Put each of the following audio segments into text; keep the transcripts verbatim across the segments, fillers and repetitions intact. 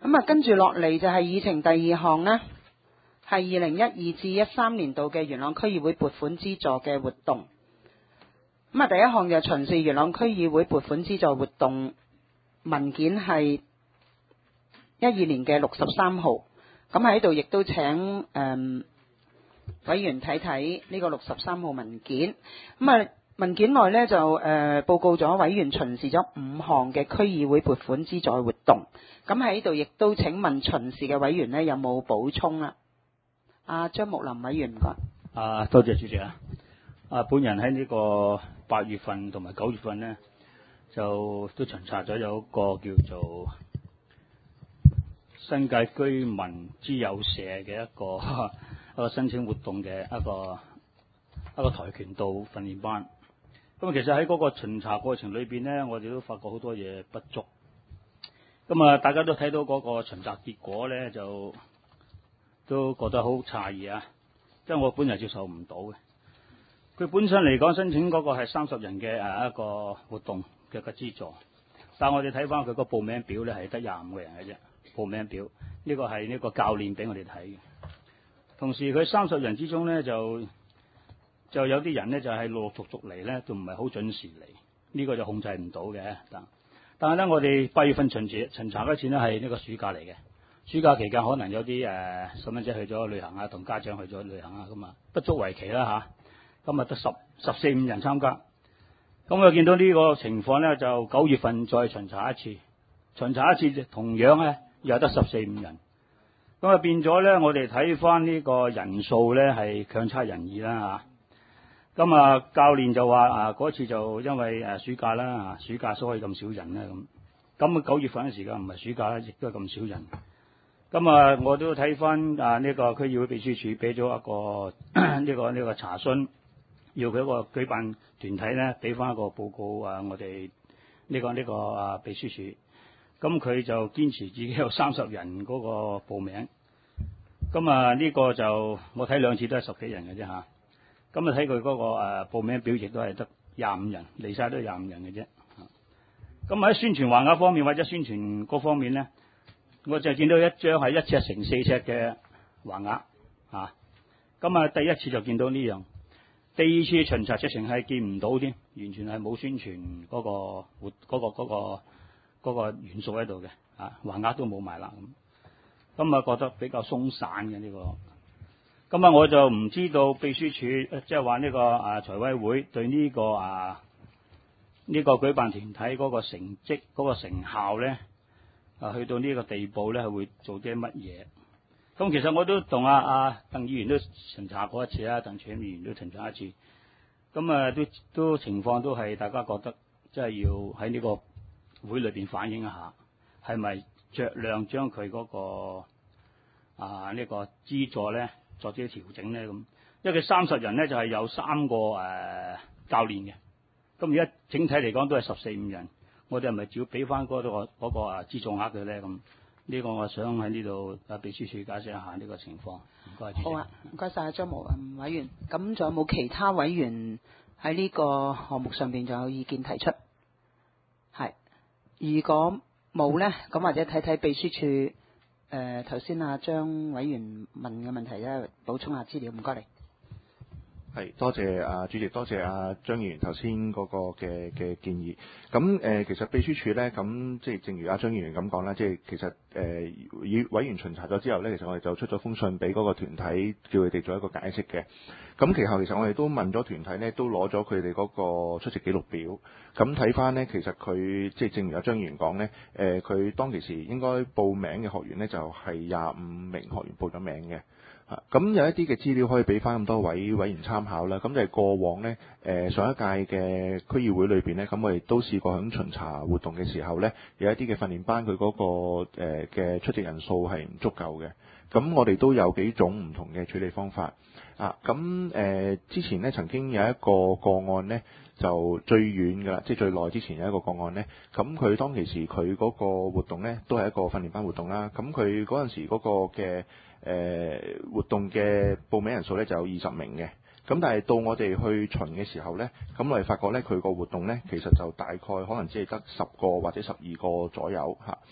咁啊，跟住落嚟就係議程第二項呢，係二零一二至一三年度嘅元朗區議會撥款資助嘅活動。咁啊，第一項就巡視元朗區議會撥款資助活動文件係一二年嘅六十三號。咁喺度亦都請誒、嗯、委員睇睇呢個六十三號文件。咁啊，文件內呢就誒、呃、報告咗委員巡視咗五項嘅區議會撥款資助活動。咁喺度亦都請問巡視嘅委員呢有冇補充啊？阿張木林委員唔該。 啊，多謝主席啊！啊，本人喺呢個八月份同埋九月份呢，就都巡查咗有一個叫做新界居民之友社嘅一個一個申請活動嘅一個一個跆拳道訓練班。咁其實喺嗰個巡查過程裏邊呢，我哋都發覺好多嘢不足。咁啊，大家都睇到嗰個巡查結果呢，就都覺得好詫異啊！即係我本人接受唔到嘅。佢本身嚟講申請嗰個係三十人嘅誒一個活動嘅個資助，但係我哋睇翻佢個報名表咧係得廿五個人嘅啫。報名表呢個係呢個教練俾我哋睇嘅。同時佢三十人之中咧就就有啲人咧就係陸陸續續嚟咧，就唔係好準時嚟，呢個就控制唔到嘅。但但係咧，我哋八月份巡查巡查嗰次咧係呢個暑假嚟嘅。暑假期間可能有啲誒細蚊仔去咗旅行啊，同家長去咗旅行啊，咁啊不足為奇啦嚇。今日得十十四五人參加，咁我見到呢個情況咧，就九月份再巡查一次，巡查一次同樣咧又得十四五人，咁啊變咗咧，我哋睇翻呢個人數咧係強差人意啦嚇。咁啊教練就話啊嗰次就因為誒暑假啦啊，暑假所以咁少人咧咁，咁啊九月份嘅時間唔係暑假咧，亦都係咁少人。咁啊我都睇翻啊呢個區議會秘書處俾咗一個呢、這個呢、這個查詢。要佢一個舉辦團體咧，俾翻一個報告啊！我哋呢、這個呢、這個啊秘書處，咁佢就堅持自己有三十人嗰個報名，咁啊呢個就我睇兩次都係十幾人嘅啫嚇，咁啊睇佢嗰個誒、啊、報名表亦都係得廿五人，嚟晒都係廿五人嘅啫。咁喺宣傳橫額方面或者宣傳嗰方面咧，我就見到一張係一尺乘四尺嘅橫額嚇，咁啊第一次就見到呢樣。第二次巡查直情係見唔到添，完全係冇宣傳嗰個活嗰個嗰個嗰個元素喺度嘅，啊橫額都冇埋啦咁，咁啊覺得比較鬆散嘅呢個，咁啊我就唔知道秘書處即係話呢個啊財委會對呢個啊呢個舉辦團體嗰個成績嗰個成效咧啊去到呢個地步咧係會做啲乜嘢？咁其實我都同阿阿鄧議員都巡查過一次啦，鄧柱議員都巡查一次，咁啊都都情況都係大家覺得即係要喺呢個會裏邊反映一下，係咪酌量將佢嗰個啊呢個資助咧作啲調整咧咁，因為佢三十人咧就係有三個誒教練嘅，咁而家整體嚟講都係十四五人，我哋係咪只要俾翻嗰個嗰個啊資助額佢咧咁？呢個我想喺呢度啊秘書處解釋一下呢個情況。唔該。 好啊，唔該晒張無嗯委員。咁仲有冇其他委員喺呢個項目上邊仲有意見提出？係，如果冇咧，咁或者睇睇秘書處誒頭先阿張委員問嘅問題咧，補充下資料。唔該你。 係，多謝啊主席，多謝啊張議員頭先嗰個嘅嘅建議。咁誒、呃，其實秘書處咧，咁即係正如阿張議員咁講啦，即係其實誒，以、呃、委員巡查咗之後咧，其實我哋就出咗封信俾嗰個團體，叫佢哋做一個解釋嘅。咁其後其實我哋都問咗團體咧，都攞咗佢哋嗰個出席記錄表。咁睇翻咧，其實佢即係正如阿張議員講咧，誒、呃，佢當其時應該報名嘅學員咧，就係廿五名學員報咗名嘅。啊，咁有一啲嘅資料可以俾翻咁多位委員參考啦。咁就係過往呢，誒、呃、上一屆嘅區議會裏邊呢，咁我哋都試過喺巡查活動嘅時候呢，有一啲嘅訓練班佢嗰、那個誒嘅、呃、出席人數係唔足夠嘅。咁我哋都有幾種唔同嘅處理方法。啊，咁誒、呃、之前呢曾經有一個個案呢，就最遠㗎啦，即係最耐之前有一個個案呢。咁佢當其時佢嗰個活動呢，都係一個訓練班活動啦。咁佢嗰陣時嗰個嘅誒、呃、活動嘅報名人數咧就有二十名嘅，咁但係到我哋去巡嘅時候咧，咁我哋發覺咧佢個活動咧其實就大概可能只係得十個或者十二個左右嚇。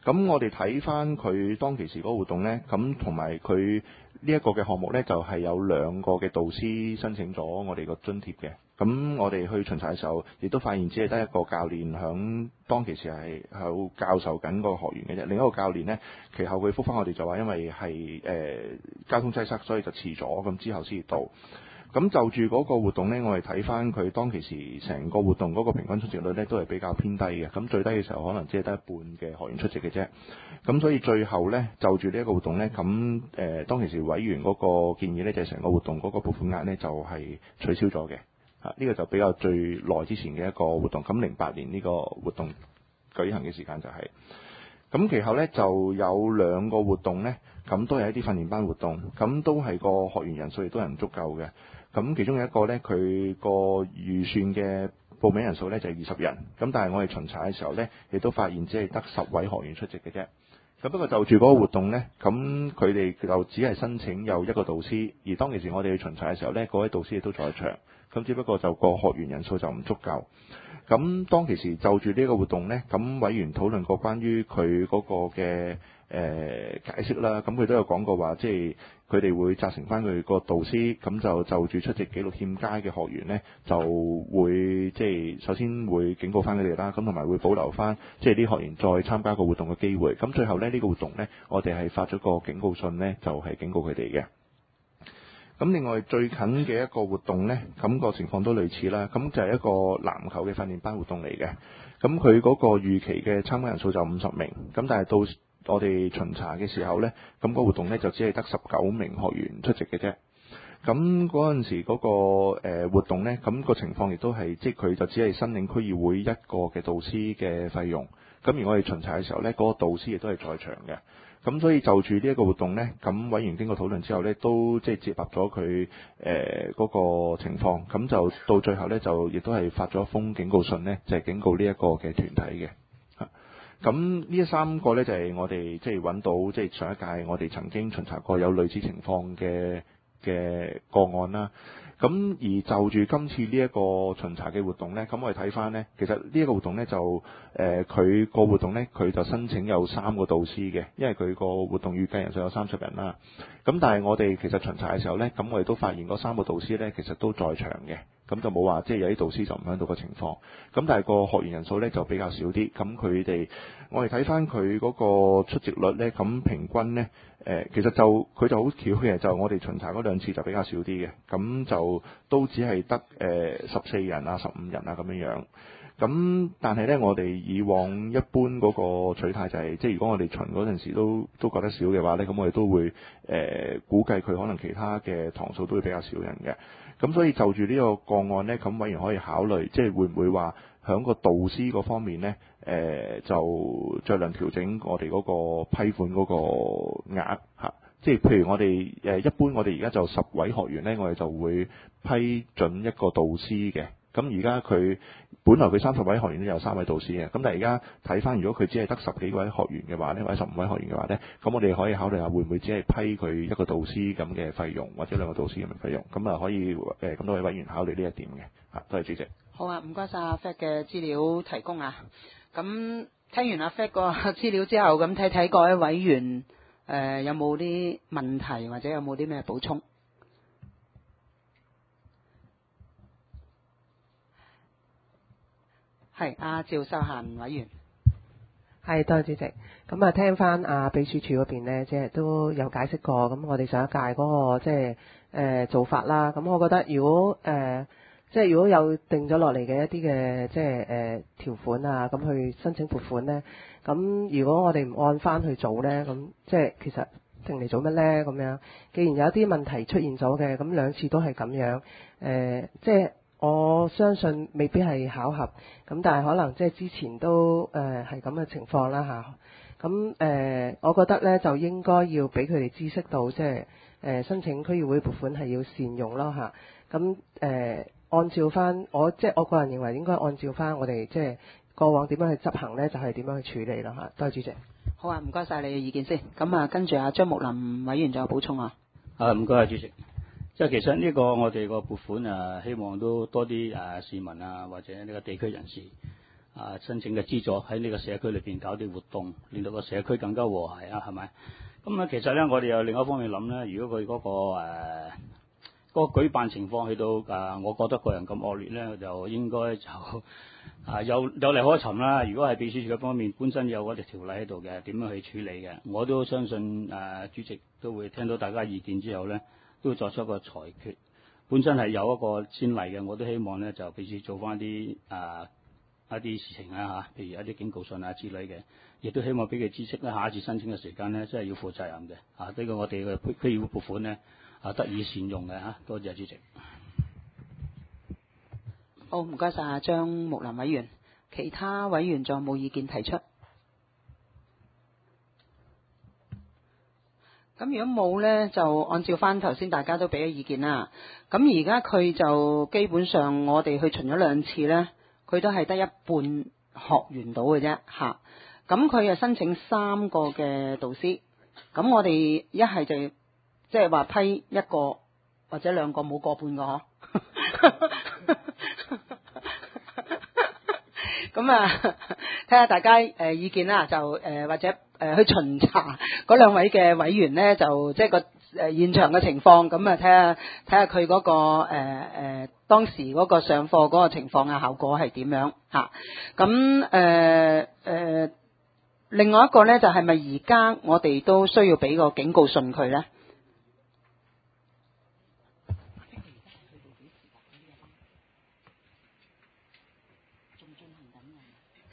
咁我哋睇翻佢當其時嗰個活動呢，咁同埋佢呢一個嘅項目呢，就係有兩個嘅導師申請咗我哋個津貼嘅。咁我哋去巡查嘅時候，亦都發現只係得一個教練響當其時係喺教授緊個學員嘅啫。另一個教練呢，其後佢覆翻我哋就話，因為係誒、呃、交通擠塞，所以就遲咗，咁之後先至到。咁就住嗰個活動呢，我哋睇翻佢當其時成個活動嗰個平均出席率呢，都係比較偏低嘅。咁最低嘅時候可能只係得一半嘅學員出席嘅啫。咁所以最後呢，就住呢一個活動呢，咁誒、呃、當其時委員嗰個建議呢，就係、是、成個活動嗰個撥款額呢，就係、是、取消咗嘅。啊，呢、這個就比較最耐之前嘅一個活動。咁零八年呢個活動舉行嘅時間就係、是。咁其後呢，就有兩個活動呢，咁都係一啲訓練班活動，咁都係個學員人數亦都係唔足夠嘅。咁其中有一個呢，佢個預算嘅報名人數呢，就係二十人，咁但係我哋巡查嘅時候呢，亦都發現只係得十位學員出席嘅啫。咁不過就住嗰個活動呢，咁佢哋就只係申請有一個導師，而當其時我哋去巡查嘅時候呢，嗰位導師亦都在場，咁只不過就個學員人數就唔足夠。咁當其時就住呢個活動呢，咁委員討論過關於佢嗰個嘅誒、呃、解釋啦，咁佢都有講過話，即係佢哋會責成翻佢個導師，咁就就住出席紀錄欠佳嘅學員呢，就會即係首先會警告翻佢哋啦，咁同埋會保留翻即係啲學員再參加個活動嘅機會。咁最後呢，呢、呢個活動呢，我哋係發咗個警告信呢，就係、是、警告佢哋嘅。咁另外最近嘅一個活動呢，咁、個情況都類似啦。咁就係一個籃球嘅訓練班活動嚟嘅。咁佢嗰個預期嘅參加人數就五十名，咁但係到我哋巡查嘅時候呢，咁、個活動呢就只係得十九名學員出席嘅啫。咁嗰陣時嗰個誒活動呢，咁、個情況亦都係，即係佢就只係申領區議會一個嘅導師嘅費用。咁而我哋巡查嘅時候呢，嗰、個導師亦都係在場嘅。咁所以就住呢一個活動呢，咁委員經過討論之後呢，都即係接納咗佢誒嗰個情況，咁就到最後呢，就亦都係發咗一封警告信呢，就係、是、警告呢一個嘅團體嘅。咁呢三個呢，就係、是、我哋即係揾到即係、就是、上一屆我哋曾經巡查過有類似情況嘅嘅個案啦。咁而就住今次呢一個巡查嘅活動呢，咁我哋睇翻呢，其實呢一個活動呢，就誒佢個活動呢，佢就申請有三個導師嘅，因為佢個活動預計人數有三十人啦。咁但係我哋其實巡查嘅時候呢，咁我哋都發現嗰三個導師呢，其實都在場嘅，咁就冇話即係有啲導師就唔喺度嘅情況。咁但係個學員人數呢，就比較少啲。咁佢哋我哋睇翻佢嗰個出席率呢，咁平均呢，誒其實就佢就好巧嘅，就我哋巡查嗰兩次就比較少啲嘅，咁就都只係得誒十四人啊、十五人啊咁樣樣。咁但係呢，我哋以往一般嗰個取態就係、是，即係如果我哋巡嗰陣時都都覺得少嘅話呢，咁我哋都會誒、呃、估計佢可能其他嘅堂數都會比較少人嘅。咁所以就住呢個個案呢，咁委員可以考慮，即係會唔會話響個導師嗰方面呢，誒、呃、就酌量調整我哋嗰個批款嗰個額嚇。即係譬如我哋誒一般我哋而家就十位學員呢，我哋就會批准一個導師嘅。咁而家佢本來佢三十位學員都有三位導師嘅，咁但係而家睇翻，如果佢只係得十幾位學員嘅話呢，或者十五位學員嘅話呢，咁我哋可以考慮下會唔會只係批佢一個導師咁嘅費用，或者兩個導師咁嘅費用，咁啊可以誒咁多位委員考慮呢一點嘅嚇。多謝主席。 好啊，唔該晒阿 Fred 嘅資料提供啊。咁聽完阿 Fred 個資料之後，咁睇睇各位委員誒、呃、有冇啲問題或者有冇啲咩補充？係阿趙秀嫻委員。 係，多謝主席。咁啊，聽翻啊秘書處嗰邊呢，即係都有解釋過。咁我哋上一屆嗰、那個即係誒做法啦。咁我覺得如果誒、呃、即係如果有定咗落嚟嘅一啲嘅即係誒、呃、條款啊，咁去申請撥款呢，咁如果我哋唔按翻去做呢，咁即係其實定嚟做乜呢？咁樣既然有啲問題出現咗嘅，咁兩次都係咁樣誒、呃，即係。我相信未必係巧合，咁但係可能即係之前都誒係咁嘅情況啦嚇。咁、啊、誒、呃，我覺得咧就應該要俾佢哋知識到，即係誒申請區議會撥款係要善用咯嚇。咁、啊、誒、呃，按照翻我即係我個人認為應該按照翻我哋即係過往點樣去執行咧，就係、是、點樣去處理咯嚇。多謝主席。 好啊，唔該晒你嘅意見先。咁啊，跟住阿張木林委員仲有補充啊。 啊，唔該啊，主席。即係其實呢個我哋個撥款啊，希望都多啲誒市民啊，或者呢個地區人士啊申請嘅資助喺呢個社區裏邊搞啲活動，令到個社區更加和諧啊，係咪？咁啊，其實咧，我哋有另一方面諗咧，如果佢嗰、嗰個誒、呃嗰個舉辦情況去到誒、呃，我覺得個人咁惡劣咧，就應該就啊有有例可尋啦。如果係秘書處嗰方面本身有嗰條條例喺度嘅，點樣去處理嘅，我都相信誒、呃、主席都會聽到大家意見之後咧，都會作出一個裁決。本身係有一個先例嘅，我都希望咧就秘書做翻啲誒一啲事情啊嚇，譬如一啲警告信啊之類嘅。亦都希望俾佢知悉咧，下一次申請嘅時間咧，真係要負責任嘅。啊，呢個我哋嘅區議會撥款咧，啊得以善用嘅嚇。多謝主席。 好，唔該晒啊張木林委員。其他委員仲有冇意見提出？咁如果冇咧，就按照翻頭先大家都俾咗意見啦。咁而家佢就基本上我哋去巡咗兩次咧，佢都係得一半學員到嘅啫嚇。咁佢又申請三個嘅導師，咁我哋一係就即係話批一個或者兩個，冇過半個嗬。咁啊，睇下大家誒、呃、意見啦，就誒、呃、或者誒、呃、去巡查嗰兩位嘅委員咧，就即係個誒、呃、現場嘅情況，咁啊睇下睇下佢嗰個誒誒、呃、當時嗰個上課嗰個情況嘅效果係點樣嚇。咁誒誒。另外一個咧，就係咪而家我哋都需要俾個警告信佢咧？仲進行緊嘅，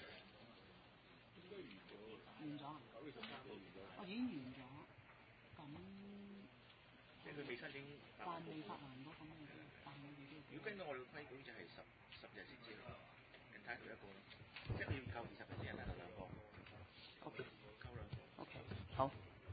完咗，我已經完咗。咁即係佢未申請，但未發還嗰咁嘅，但我哋都如果跟到我哋嘅規矩就係十十日先至睇佢一個，即係佢要夠二十日先得兩個。好。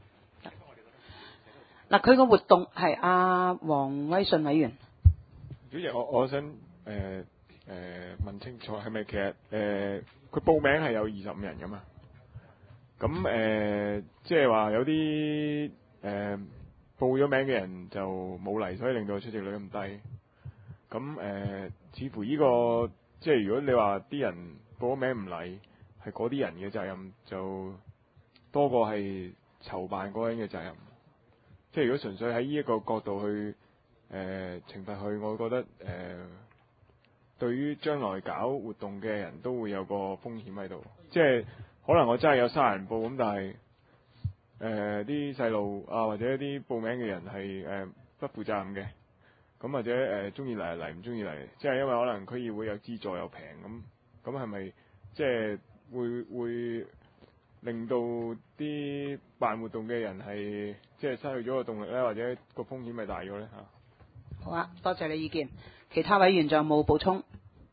嗱，佢個活動係阿黃威信委員。 主席，我我想誒誒、呃呃、問清楚，係咪其實誒佢、呃、報名係有二十五人噶嘛？咁誒即係話有啲誒、呃、報咗名嘅人就冇嚟，所以令到出席率咁低。咁誒、呃，似乎呢、這個即係如果你話啲人報咗名唔嚟，係嗰啲人嘅責任就多過係籌辦嗰個人嘅責任。即係如果純粹喺呢一個角度去誒、呃、懲罰佢，我覺得誒、呃、對於將來搞活動嘅人都會有個風險喺度。即係可能我真係有三人報咁，但係誒啲細路啊或者啲報名嘅人係誒、呃、不負責任嘅，咁或者誒中意嚟嚟唔中意嚟，即係因為可能區議會有資助又平咁，咁係咪即係會會令到啲辦活動嘅人係即係失去咗個動力咧，或者個風險咪大咗咧嚇？ 好啊，多謝你意見。其他委員仲有冇補充？誒、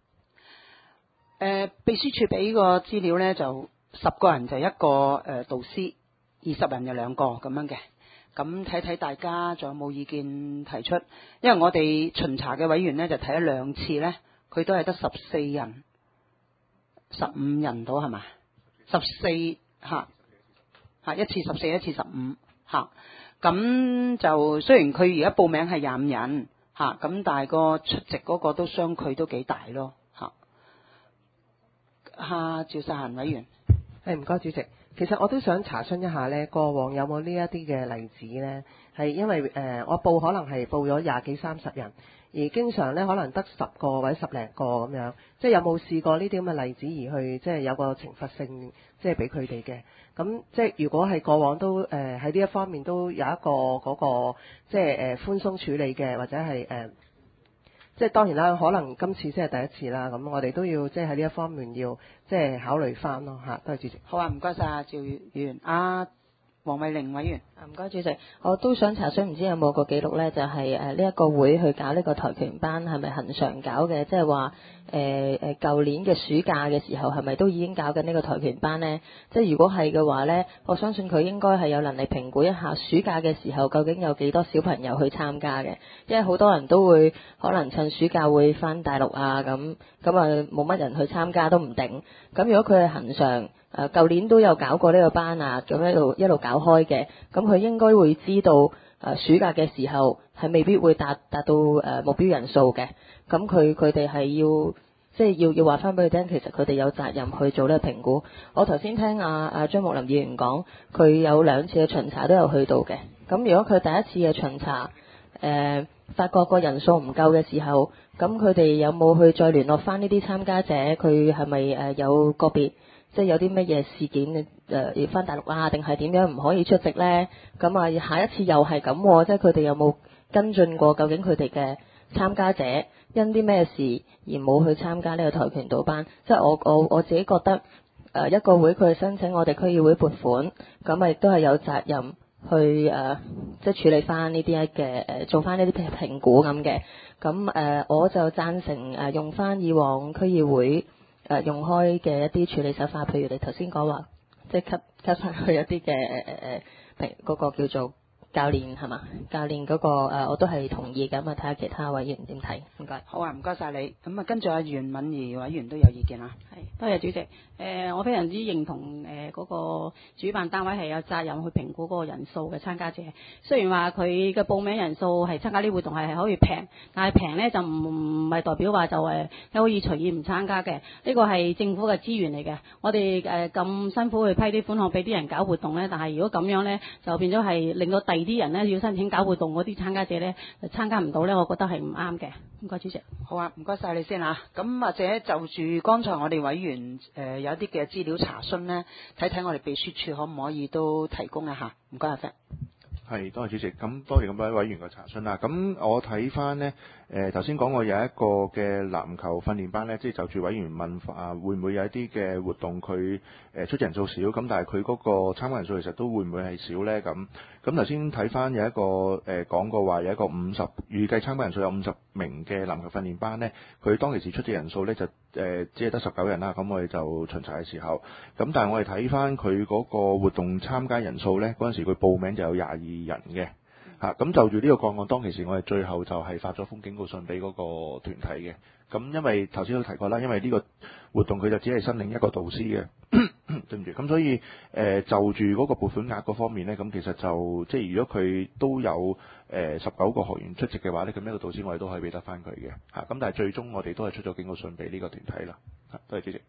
呃，秘書處俾個資料咧，就十個人就一個誒、呃、導師，二十人就兩個咁樣嘅。咁睇睇大家仲有冇意見提出？因為我哋巡查嘅委員咧就睇咗兩次咧，佢都係得十四人、十五人到係嘛？十四嚇嚇一次十四，一次十五嚇。咁就雖然佢而家報名係廿五人嚇，咁但係個出席嗰個都相距都幾大咯嚇。嚇，趙世賢委員， 係唔該主席。其實我都想查詢一下呢，過往有冇呢一啲嘅例子呢？係因為誒、呃、我報可能係報咗廿幾三十人，而經常呢可能得十個或者十零個咁樣，即係有冇試過呢啲咁嘅例子而去即係有個懲罰性，即係俾佢哋嘅？咁即係如果係過往都誒喺呢一方面都有一個嗰、嗰個即係誒、呃、寬鬆處理嘅，或者係誒。呃即係當然啦，可能今次先係第一次啦，咁我哋都要即係喺呢一方面要即係考慮翻咯嚇。多謝主席。 好啊，唔該晒啊，趙議員。啊，黃慧玲委員。 唔該主席，我都想查詢，唔知有冇個記錄呢？就係誒呢一個會去搞呢個跆拳班係咪恆常搞嘅？即係話誒誒舊年嘅暑假嘅時候係咪都已經搞緊呢個跆拳班呢？即係如果係嘅話呢，我相信佢應該係有能力評估一下暑假嘅時候究竟有幾多小朋友去參加嘅，因為好多人都會可能趁暑假會返大陸啊，咁咁啊冇乜人去參加都唔定。咁如果佢係恆常誒舊年都有搞過呢個班啊，咁一路一路搞開嘅，咁佢應該會知道誒、呃、暑假嘅時候係未必會達達到誒、呃、目標人數嘅，咁佢佢哋係要即係要要話翻俾佢聽，其實佢哋有責任去做呢個評估。我頭先聽阿阿張木林議員講，佢有兩次嘅巡查都有去到嘅。咁如果佢第一次嘅巡查，誒、呃、發覺個人數唔夠嘅時候，咁佢哋有冇去再聯絡翻呢啲參加者？佢係咪誒有個別即係有啲乜嘢事件誒、呃、要翻大陸啊？定係點樣唔可以出席呢？咁啊，下一次又係咁，即係佢哋有冇跟進過？究竟佢哋嘅參加者因啲咩事而冇去參加呢個跆拳道班？即係我我我自己覺得誒、呃、一個會佢申請我哋區議會撥款，咁啊亦都係有責任去誒、呃、即係處理翻呢啲嘅誒做翻呢啲評估咁嘅。咁誒、呃、我就贊成誒用翻以往區議會誒、呃、用開嘅一啲處理手法，譬如你頭先講話，即係 cut cut 翻去一啲嘅誒誒誒譬如嗰個叫做教練係嘛？教練嗰、那個、呃、我都係同意咁啊，睇下其他委員點睇。唔該。 好啊，唔該晒你。咁啊，跟住阿袁敏儀委員都有意見啦。 係，多謝主席。誒、呃，我非常之認同誒嗰、呃那個主辦單位係有責任去評估嗰個人數嘅參加者。雖然話佢嘅報名人數係參加呢活動係係可以平，但係平咧就唔唔係代表話就誒可以隨意唔參加嘅。呢、這個係政府嘅資源嚟嘅。我哋誒咁辛苦去批啲款項俾啲人搞活動咧，但係如果咁樣咧，就變咗係令到第二啲人咧要申請搞活動嗰啲參加者咧參加唔到咧，我覺得係唔啱嘅。唔該，主席。 好啊，唔該晒你先嚇。咁或者就住剛才我哋委員誒、呃、有一啲嘅資料查詢呢，睇睇我哋秘書處可唔可以都提供一下？唔該阿 Fred。 係，多謝主席。咁多謝咁多位委員嘅查詢啦。咁我睇翻呢，誒頭先講過有一個嘅籃球訓練班呢，即係就住委員問啊，會唔會有一啲嘅活動佢誒出席人數少，咁但係佢嗰個參加人數其實都會唔會係少呢？咁咁頭先睇翻有一個誒講過話有一個五十預計參加人數有五十名嘅籃球訓練班呢，佢當其時出席人數呢就誒、呃、只係得十九人啦。咁我哋就巡查嘅時候，咁但係我哋睇翻佢嗰個活動參加人數呢，嗰陣時佢報名就有廿二人嘅嚇，咁就住呢個個案，當其時我哋最後就係發咗封警告信俾嗰個團體嘅。咁因為頭先都提過啦，因為呢個活動佢就只係申領一個導師嘅，對唔住。咁所以誒、呃、就住嗰個撥款額嗰方面呢，咁其實就即係如果佢都有誒十九個學員出席嘅話呢，咁一個導師我哋都可以俾得翻佢嘅嚇。咁但係最終我哋都係出咗警告信俾呢個團體啦。嚇，多謝主席。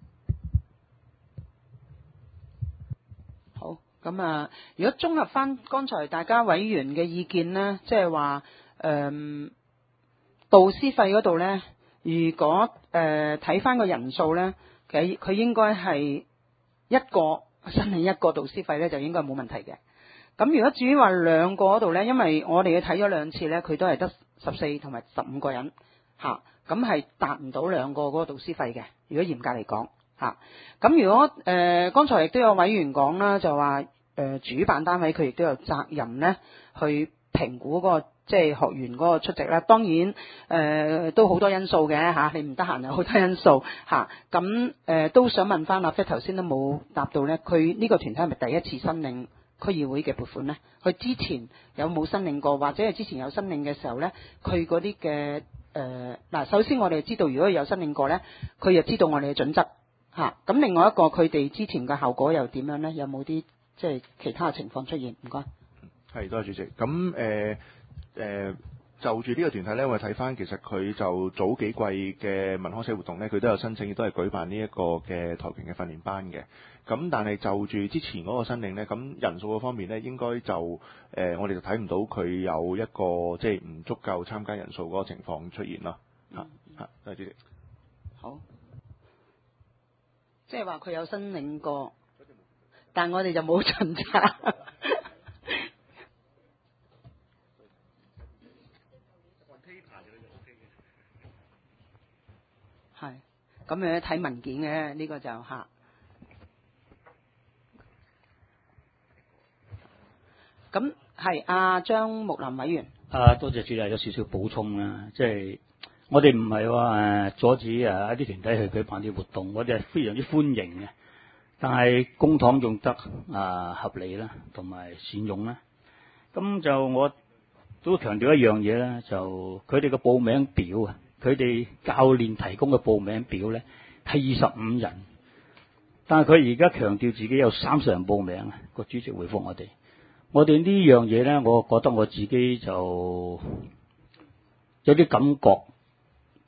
好。咁啊，如果綜合翻剛才大家委員嘅意見呢，即係話誒導師費嗰度呢，如果誒睇翻個人數呢，佢佢應該係一個申領一個導師費呢，就應該冇問題嘅。咁如果至於話兩個嗰度呢，因為我哋睇咗兩次呢，佢都係得十四同埋十五個人嚇，咁係達唔到兩個嗰個導師費嘅。如果嚴格嚟講。嚇，咁、啊、如果誒、呃、剛才亦都有委員講啦，就話誒、呃、主辦單位佢亦都有責任咧，去評估嗰、那個即係學員嗰個出席啦。當然誒、呃、都好多因素嘅嚇、啊，你唔得閒有好多因素嚇。咁、啊、誒、呃、都想問翻阿 Fred 頭先都冇答到咧，佢呢個團體係咪第一次申領區議會嘅撥款咧？佢之前有冇申領過，或者係之前有申領嘅時候咧，佢嗰啲嘅誒嗱，首先我哋知道如果有申領過咧，佢又知道我哋嘅準則。嚇，咁、啊、另外一個佢哋之前嘅效果又點樣呢？有冇啲即係其他嘅情況出現？唔該。 係，多謝主席。咁誒誒，就住呢個團體呢，我哋睇翻其實佢就早幾季嘅文康社活動呢，佢都有申請，亦都係舉辦呢一個嘅跆拳嘅訓練班嘅。咁但係就住之前嗰個申領呢，咁人數嗰方面呢，應該就誒、呃、我哋就睇唔到佢有一個即係唔足夠參加人數嗰個情況出現咯。嚇嚇，多謝主席。 好。即係話佢有申領過，但我哋就冇巡查。係，咁樣睇文件嘅呢、這個就嚇。咁係阿張木林委員。 啊，多謝主席有少少補充啦，即係。我哋唔係話誒阻止誒一啲團體去舉辦啲活動，我哋係非常之歡迎嘅。但係公帑用得啊合理啦，同埋善用啦。咁就我都強調一樣嘢啦，就佢哋嘅報名表啊，佢哋教練提供嘅報名表咧係二十五人，但係佢而家強調自己有三十人報名啊。個主席回覆我哋，我哋呢樣嘢咧，我覺得我自己就有啲感覺。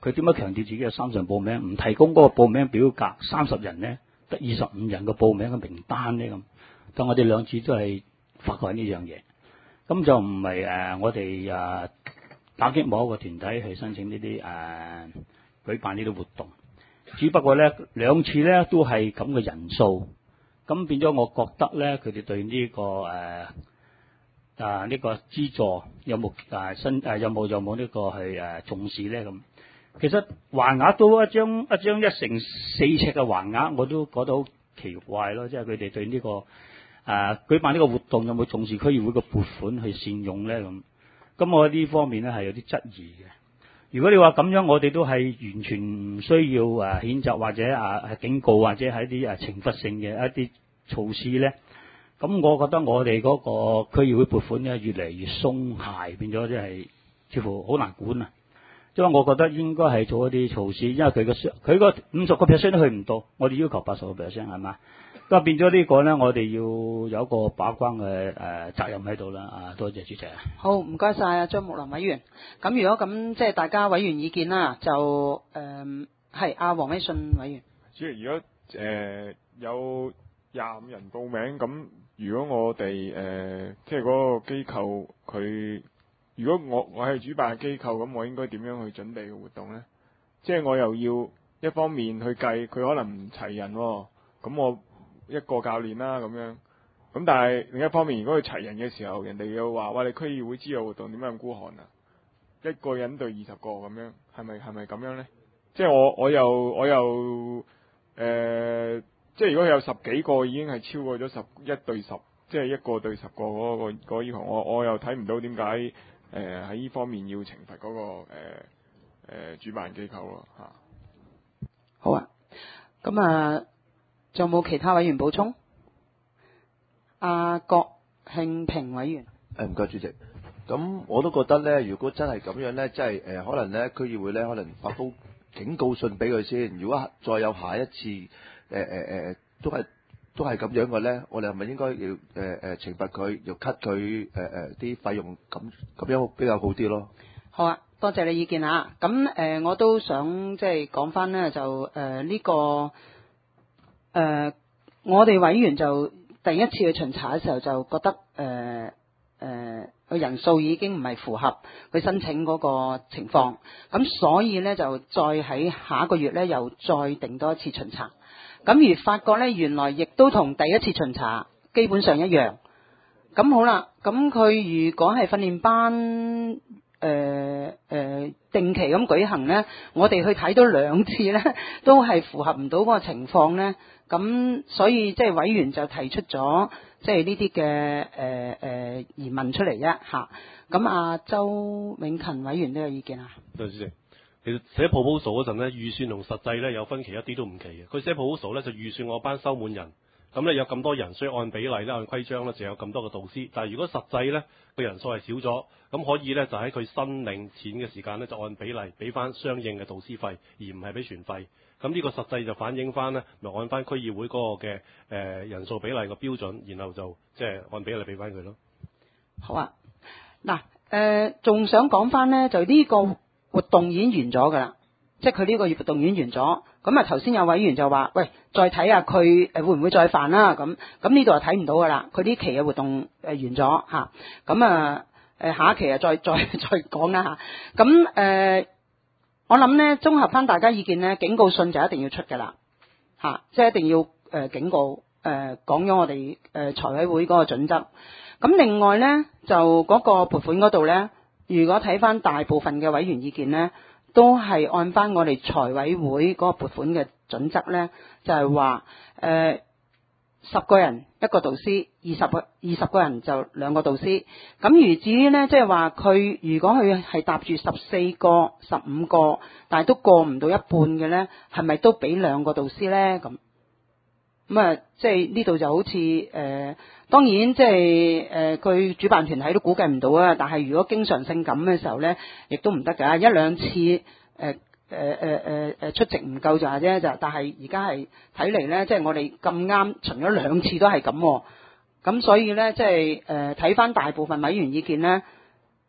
佢點解強調自己有三十人報名，唔提供嗰個報名表格三十人咧，得二十五人嘅報名嘅名單咧咁？但我哋兩次都係發覺呢樣嘢，咁就唔係誒我哋誒打擊某一個團體去申請呢啲誒舉辦呢啲活動，只不過咧兩次咧都係咁嘅人數，咁變咗我覺得咧佢哋對呢、這個誒。呃啊！呢、這個資助有冇啊新誒有冇有冇呢個係誒、啊、重視咧咁？其實橫額都一張一張一乘四尺嘅橫額，我都覺得好奇怪咯。即係佢哋對呢、這個誒、啊、舉辦呢個活動有冇重視區議會嘅撥款去善用咧咁？咁我呢方面咧係有啲質疑嘅。如果你話咁樣，我哋都係完全唔需要誒、啊、譴責或者啊警告或者係一啲誒懲罰性嘅一啲措施咧。咁我覺得我哋嗰個區議會撥款咧越嚟越鬆懈，變咗即係似乎好難管啊！因為我覺得應該係做一啲措施，因為佢個佢個五十個 percent 都去唔到，我哋要求八十個 percent 係嘛？咁啊變咗呢個咧，我哋要有一個把關嘅誒責任喺度啦。啊，多謝主席。 好，唔該晒啊，張木林委員。咁如果咁即係大家委員意見啦，就誒係阿黃偉信委員。 主席，如果誒、呃、有廿五人報名咁。如果我哋誒、呃、即係嗰個機構佢，如果我我係主辦嘅機構，咁我應該點樣去準備個活動呢？即係我又要一方面去計佢可能唔齊人、哦，咁我一個教練啦咁樣。咁但係另一方面，如果佢齊人嘅時候，人哋又話：哇！你區議會資助活動點解咁孤寒啊？一個人對二十個咁樣，係咪係咪咁樣呢？即係我我又我又誒。呃即係如果有十幾個已經係超過咗十一對十，即係一個對十個嗰、那個嗰、那個要求，我我又睇唔到點解誒喺呢方面要懲罰嗰、那個誒誒、呃、主辦機構咯嚇。 好啊，咁啊，仲有冇其他委員補充？阿郭慶平委員。 誒唔該主席，咁我都覺得咧，如果真係咁樣咧，即係誒可能咧區議會咧可能發封警告信俾佢先，如果再有下一次。誒誒誒，都係都係咁樣嘅咧，我哋係咪應該要誒誒、呃、懲罰佢，要 cut 佢誒誒啲費用咁咁樣比較好啲咯？ 好啊，多謝你意見啊！咁誒、呃，我都想即係講翻咧，就誒呢、呃這個誒、呃，我哋委員就第一次去巡查嘅時候就覺得誒誒個人數已經唔係符合佢申請嗰個情況，咁所以咧就再喺下一個月咧又再定多一次巡查。咁而發覺咧，原來亦都同第一次巡查基本上一樣。咁好啦，咁佢如果係訓練班誒誒、呃呃、定期咁舉行咧，我哋去睇到兩次咧，都係符合唔到嗰個情況咧。咁所以即係委員就提出咗即係呢啲嘅誒誒疑問出嚟啫嚇。咁阿周永勤委員都有意見啊？ 對主席。其實寫 proposal 嗰陣咧，預算同實際咧有分歧一啲都唔奇嘅。佢寫 proposal 咧就預算我班收滿人，咁咧有咁多人，所以按比例咧按規章咧就有咁多個導師。但係如果實際咧個人數係少咗，咁可以咧就喺佢申領錢嘅時間咧就按比例俾翻相應嘅導師費，而唔係俾全費。咁呢個實際就反映翻咧，咪按翻區議會嗰個嘅誒、呃、人數比例個標準，然後就即係按比例俾翻佢咯。 好啊，嗱誒，仲想講翻咧就呢個活動已經完咗㗎啦，即係佢呢個月活動已經完咗。咁啊頭先有委員就話：喂，再睇下佢誒會唔會再犯啦？咁咁呢度就睇唔到㗎啦。佢呢期嘅活動誒完咗嚇，咁啊誒下一期啊再再再講啦嚇。咁誒、呃、我諗咧綜合翻大家意見咧，警告信就一定要出㗎啦嚇，即係一定要誒、呃、警告誒講咗我哋誒、呃、財委會嗰個準則。咁另外咧就嗰個撥款嗰度咧。如果睇翻大部分嘅委員意見呢，都係按翻我哋財委會嗰個撥款嘅準則呢，就係話誒十個人一個導師，二十個二十個人就兩個導師。咁而至於呢，即係話佢如果佢係搭住十四個、十五個，但係都過唔到一半嘅呢，係咪都俾兩個導師呢？咁咁啊，即係呢度就好似誒。呃當然，即係誒，佢、呃、主辦團體都估計唔到啊。但係如果經常性咁嘅時候咧，亦都唔得㗎。一兩次誒誒誒誒誒出席唔夠就係啫，就但係而家係睇嚟咧，即係我哋咁啱巡咗兩次都係咁、啊，咁所以咧，即係誒睇翻大部分委員意見咧，誒、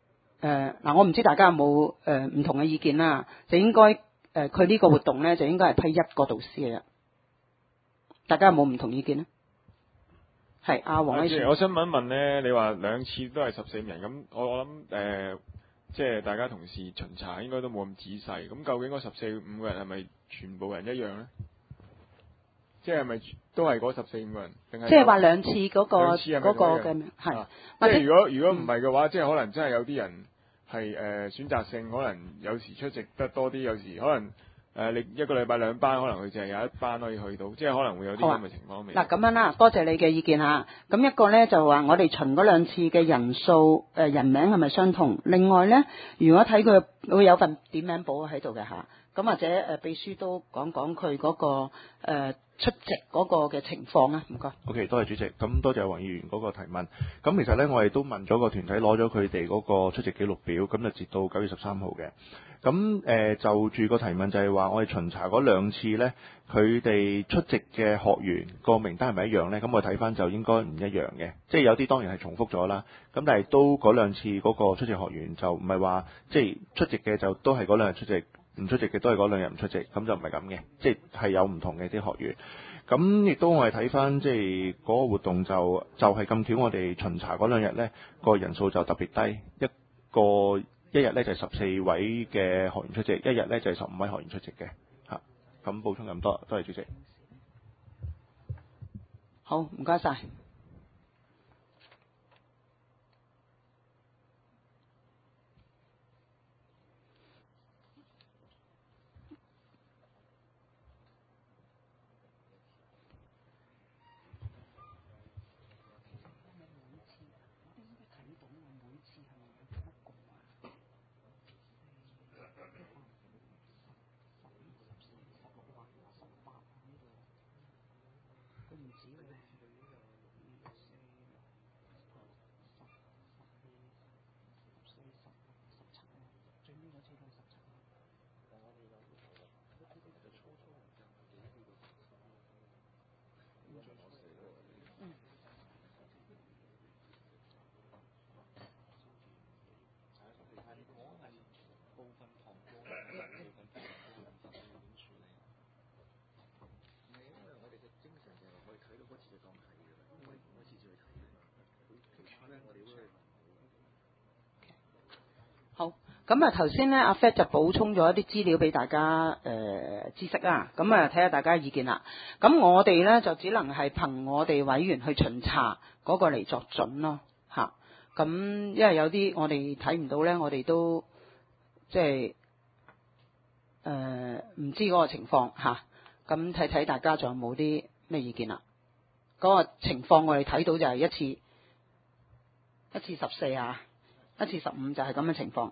誒嗱，我唔知大家有冇誒唔同嘅意見啦，就應該誒佢呢個活動咧就應該係批一個導師嘅啫。大家有冇唔同意見呢？係阿黃偉全， 我想問一問咧，你話兩次都係十四五人，咁我我諗誒、呃，即係大家同事巡查應該都冇咁仔細。咁究竟嗰十四五個人係咪全部人一樣咧？即係咪都係嗰十四五個人？定係即係話兩次嗰、嗰個兩次係咪嗰個同一樣嘅係、 啊， 或者即係如果如果唔係嘅話，嗯、即係可能真係有啲人係誒、呃、選擇性，可能有時出席得多啲，有時可能。誒，你、呃、一個禮拜兩班，可能佢淨係有一班可以去到，即係可能會有啲咁嘅情況。 嗱咁、啊、樣啦，多謝你嘅意見嚇。咁一個咧就話我哋巡嗰兩次嘅人數誒、呃、人名係咪相同？另外咧，如果睇佢會有份點名簿喺度嘅嚇，咁或者誒、呃、秘書都講講佢嗰個、呃、出席嗰個嘅情況啊，唔該。 OK， 多謝主席。咁多謝黃議員嗰個提問。咁其實咧，我哋都問咗個團體攞咗佢哋嗰個出席記錄表，咁就截到九月十三號嘅。咁誒、呃、就住個提問就係話，我哋巡查嗰兩次呢，佢哋出席嘅學員個名單係咪一樣呢？咁我睇翻就應該唔一樣嘅，即係有啲當然係重複咗啦。咁但係都嗰兩次嗰個出席學員就唔係話即係出席嘅就都係嗰兩日出席，唔出席嘅都係嗰兩日唔出席，咁就唔係咁嘅，即係係有唔同嘅啲學員。咁亦都我哋睇翻即係嗰個活動就就係咁巧，我哋巡查嗰兩日呢個人數就特別低，一個。一日咧就係十四位嘅學員出席，一日咧就係十五位學員出席嘅嚇。咁補充咁多，多謝主席。 好，唔該晒。好，咁啊頭先咧阿 Fat 就補充咗一啲資料俾大家誒、呃、知識啦，咁啊睇下大家意見啦。咁我哋咧就只能係憑我哋委員去巡查嗰個嚟作準咯，嚇。咁因為有啲我哋睇唔到咧，我哋都即係誒唔知嗰個情況嚇。咁睇睇大家仲有冇啲咩意見啦？嗰、嗰個情況我哋睇到就係一次一次十四啊。一次十五就係咁嘅情況。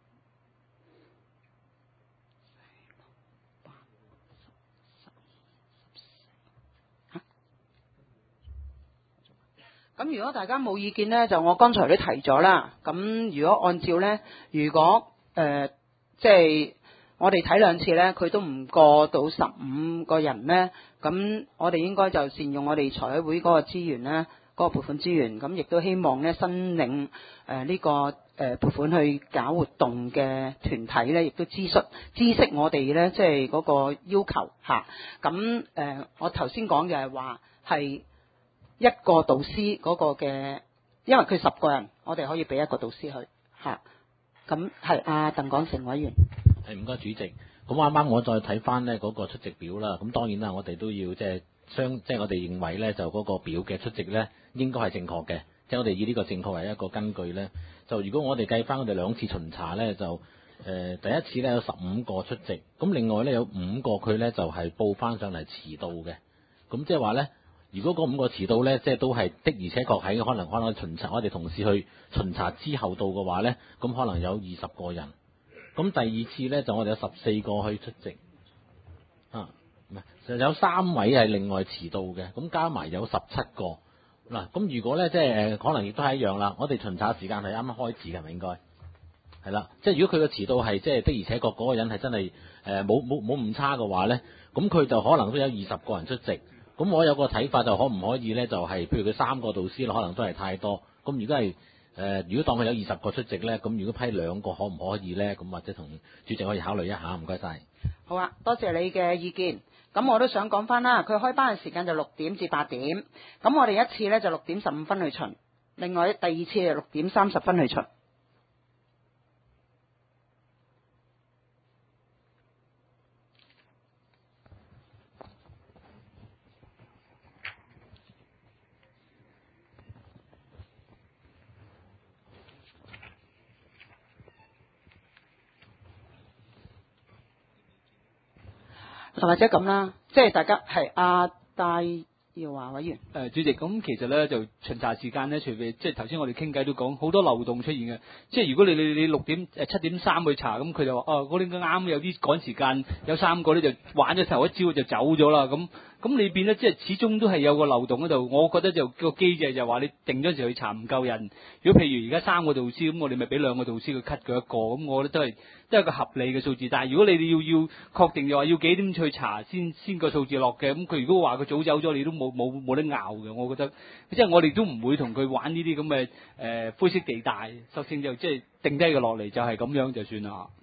咁如果大家冇意見呢，就我剛才都提咗啦。咁如果按照呢，如果誒即係我哋睇兩次呢，佢都唔過到十五個人呢，咁我哋應該就善用我哋財委會嗰個資源呢。嗰個撥款資源，咁亦都希望咧申領誒呢、呃這個誒、呃、撥款去搞活動嘅團體咧，亦都知識知識我哋咧，即係嗰個要求嚇。咁、啊、誒、呃，我頭先講嘅係話係一個導師嗰個嘅，因為佢十個人，我哋可以俾一個導師去嚇。咁係阿鄧廣成委員。 係唔該主席。咁啱啱我再睇翻呢嗰個出席表啦。咁當然啦，我哋都要即係。相即係我哋認為咧，就嗰個表嘅出席咧，應該係正確嘅。即係我哋以呢個正確為一個根據咧，就如果我哋計翻我哋兩次巡查咧，就誒、呃、第一次咧有十五個出席，咁另外咧有五個佢咧就係、是、報翻上嚟遲到嘅。咁即係話咧，如果嗰五個遲到咧，即係都係的而且確喺可能可能巡查我哋同事去巡查之後到嘅話咧，咁可能有二十個人。咁第二次咧就我哋有十四個去出席啊。就有三位係另外遲到嘅，咁加埋有十七個嗱。咁如果咧，即係誒，可能亦都係一樣啦。我哋巡查時間係啱啱開始嘅，係咪應該係啦？即係如果佢嘅遲到係即係的而且確嗰個人係真係誒冇冇冇誤差嘅話咧，咁佢就可能都有二十個人出席。咁我有個睇法就可唔可以咧？就係、是、譬如佢三個導師可能都係太多。咁如果係呃，如果當佢有二十個出席咧，咁如果批兩個可唔可以咧？咁或者同主席可以考慮一下，唔該晒。 好啊，多謝你嘅意見。咁我都想講翻啦，佢開班嘅時間就六點至八點，咁我哋一次呢就六點十五分去巡，另外第二次就六點三十分去巡。或者咁啦，即係大家係阿戴耀華委員。 誒、主席，咁其實咧就巡查時間咧，除非即係頭先我哋傾偈都講好多漏洞出現嘅。即係如果你你你六點誒七點三去查，咁佢就話哦，嗰啲啱有啲趕時間，有三個咧就玩咗頭一招就走咗啦。咁咁你變咧即係始終都係有個漏洞喺度。我覺得就個機制就話你定咗時去查唔夠人。如果譬如而家三個導師，咁我哋咪俾兩個導師去 cut 佢一個。咁我覺得都係都係一個合理嘅數字。但係如果你哋要要確定就話要幾點去查先先個數字落嘅，咁佢如果話佢早走咗，你都冇冇冇得拗嘅。我覺得即係我哋都唔會同佢玩呢啲咁嘅誒灰色地帶，索性就即係定低佢落嚟就係咁樣就算啦。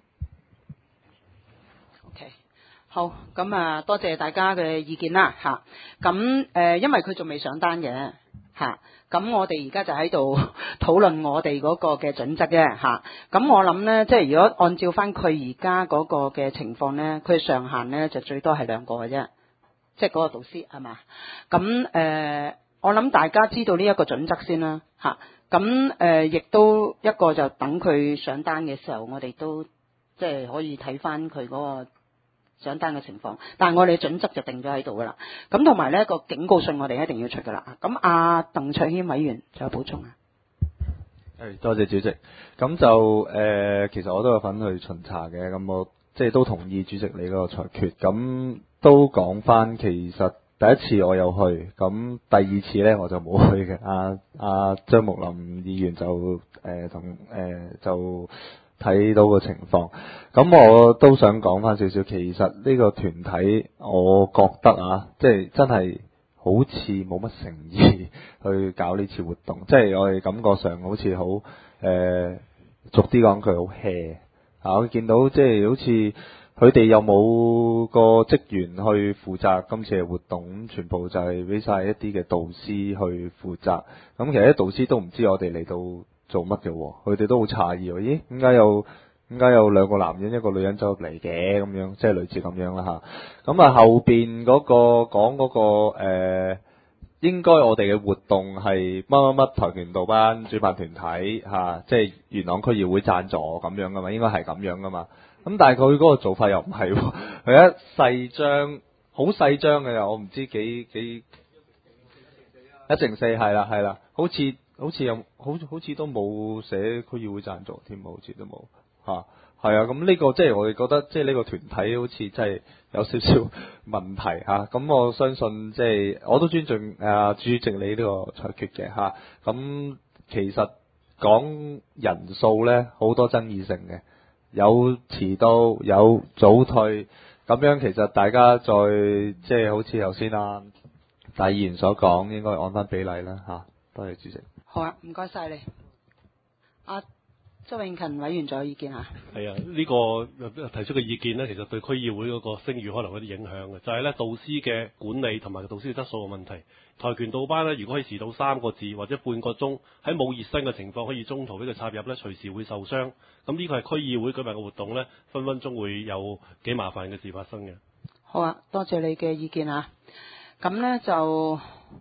OK，好，咁啊多謝大家嘅意見啦嚇。咁、呃、因為佢仲未上單嘅嚇，咁我哋而家就喺度討論我哋嗰個嘅準則啫嚇。咁我諗咧，即係如果按照翻佢而家嗰個嘅情況咧，佢上限咧就最多係兩個嘅啫，即係嗰個導師係嘛？咁誒、呃，我諗大家知道呢一個準則先啦嚇。咁誒，亦、呃、都一個就等佢上單嘅時候，我哋都即係可以睇翻佢嗰個上單嘅情況。但係我哋準則就定咗喺度噶啦。咁同埋呢個警告信我哋一定要出噶啦。咁阿鄧卓軒委員仲有補充啊？ 係，多謝主席。咁就誒、呃，其實我都有份去巡查嘅。咁我即係都同意主席你嗰個裁決。咁都講翻，其實第一次我有去，咁第二次呢我就冇去嘅。阿阿張木林議員就誒同誒就睇到個情況。咁我都想講翻少少，其實呢個團體，我覺得啊，即係真係好似冇乜誠意去搞呢次活動，即係我哋感覺上好似好誒，俗啲講佢好 hea 啊！我見到即係好似佢哋又冇個職員去負責今次嘅活動，咁全部就係俾晒一啲嘅導師去負責。咁其實啲導師都唔知我哋嚟到做乜嘅，佢哋都好詫異，咦？點解有點解有兩個男人一個女人走入嚟嘅咁樣，即係類似咁樣啦吓。咁啊後邊嗰個講嗰個誒，應該我哋嘅活動係乜乜乜跆拳道班主辦團體吓，即係元朗區議會贊助咁樣噶嘛，應該係咁樣噶嘛。咁但係佢嗰個做法又唔係，佢一細張好細張嘅，我唔知幾幾一成四係啦係啦，好似好似又好好似都冇寫區議會贊助添，好似都冇吓，係啊。咁呢個即係我哋覺得，即係呢個團體好似真係有少少問題吓。咁我相信即係我都尊重啊主席你呢個裁決嘅吓。咁其實講人數咧好多爭議性嘅。有遲到有早退，咁樣其實大家再即係好似頭先啊大議員所講，應該按翻比例啦吓。多謝主席。 好啊，唔該晒你。阿周永勤委員仲有意見啊？ 係啊，呢、個提出嘅意見呢，其實對區議會嗰個聲譽可能有啲影響嘅，就係呢導師嘅管理同埋導師嘅質素嘅問題。跆拳道班呢，如果可以遲到三個字或者半個鐘，喺冇熱身嘅情況可以中途俾佢插入呢，隨時會受傷。咁呢個係區議會舉辦嘅活動呢，分分鐘會有幾麻煩嘅事發生嘅。 好啊，多謝你嘅意見啊。咁呢就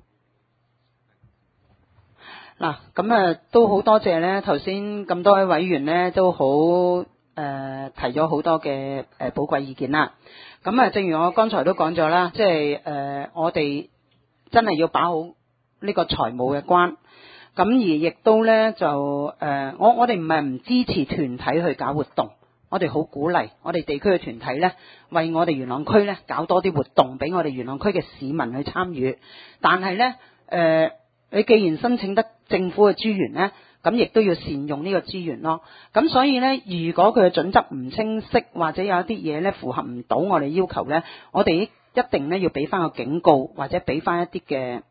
嗱，咁啊都好多謝呢頭先咁多位委員呢都好誒、呃、提咗好多嘅誒寶貴意見啦。咁啊，正如我剛才都講咗啦，即係誒我哋真係要把好呢個財務嘅關。咁而亦都咧就誒、呃，我我哋唔係唔支持團體去搞活動，我哋好鼓勵我哋地區嘅團體咧，為我哋元朗區咧搞多啲活動，俾我哋元朗區嘅市民去參與。但係咧誒，你既然申請得政府嘅資源咧，咁亦都要善用呢個資源咯。咁所以咧，如果佢嘅準則唔清晰，或者有一啲嘢咧符合唔到我哋要求咧，我哋一定咧要俾翻個警告，或者俾翻一啲嘅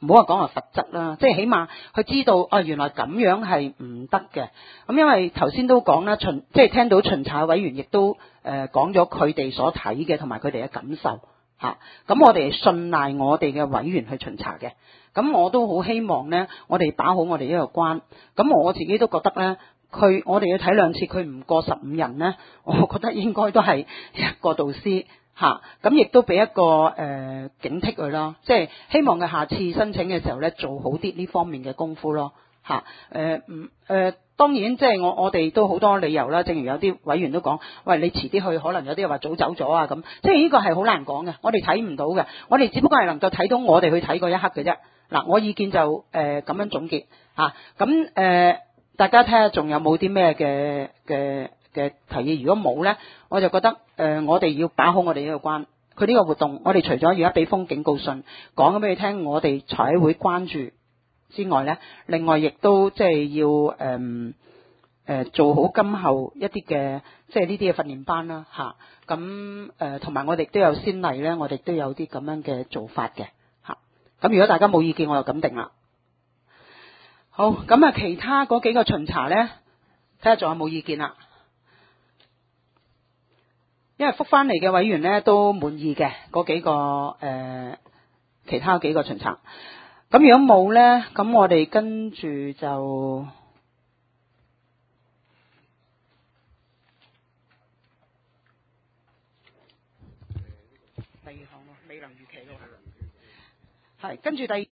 唔好話講話罰則啦，即係起碼佢知道啊，原來咁樣係唔得嘅。咁因為頭先都講啦，巡即係聽到巡查委員亦都誒講咗佢哋所睇嘅同埋佢哋嘅感受嚇。咁、啊、我哋信賴我哋嘅委員去巡查嘅。咁我都好希望呢，我哋把好我哋呢個關。咁我自己都覺得呢，佢我哋要睇兩次，佢唔過十五人呢，我覺得應該都係一個導師。嚇，咁亦都俾一個誒、呃、警惕佢咯，即係希望佢下次申請嘅時候咧，做好啲呢方面嘅功夫咯。嚇，誒唔誒當然即係我我哋都好多理由啦，正如有啲委員都講，喂，你遲啲去，可能有啲話早走咗啊咁，即係呢個係好難講嘅，我哋睇唔到嘅，我哋只不過係能夠睇到我哋去睇嗰一刻嘅啫。嗱，我意見就誒咁、呃、樣總結嚇，咁、啊、誒、呃、大家睇下仲有冇啲咩嘅嘅嘅提議，如果冇呢，我就覺得誒、呃，我哋要把好我哋呢個關。佢呢個活動，我哋除咗而家俾封警告信講咗俾你聽，我哋財委會關注之外呢，另外亦都即係要誒誒、呃、做好今後一啲嘅即係呢啲嘅訓練班啦嚇。咁誒同埋我哋都有先例呢，我哋都有啲咁樣嘅做法嘅嚇。咁、啊、如果大家冇意見，我就咁定啦。好，咁啊，其他嗰幾個巡查呢，睇下仲有冇意見啦。因為覆翻嚟嘅委員咧都滿意嘅嗰幾個誒、呃、其他幾個巡查，咁如果冇咧，咁我哋跟住就第二項咯，未能預期咯，係跟住第二。